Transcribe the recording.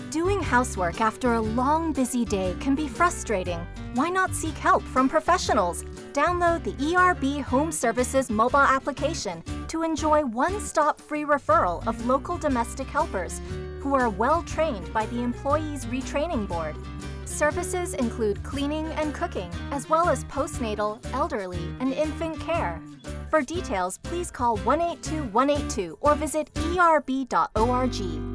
Doing housework after a long, busy day can be frustrating. Why not seek help from professionals? Download the ERB Home Services mobile application to enjoy one-stop free referral of local domestic helpers who are well-trained by the Employees Retraining Board. Services include cleaning and cooking, as well as postnatal, elderly, and infant care. For details, please call 182-182 or visit erb.org.